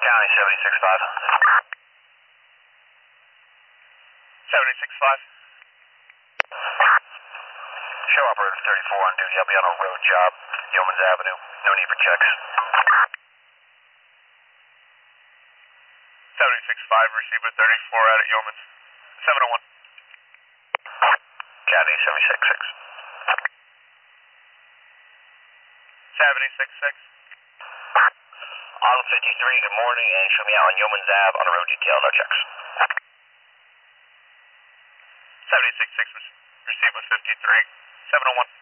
County 76.5. 76.5. Show operator 34 on duty. I'll be on a road job, Yeomans Avenue. No need for checks. 76.5, receiver 34 out at Yeomans. 701. County 76.6. 76.6. On 53, good morning, and show me out on Yeomans Ave on a road detail, no checks. 76.6, receiver 53. 701.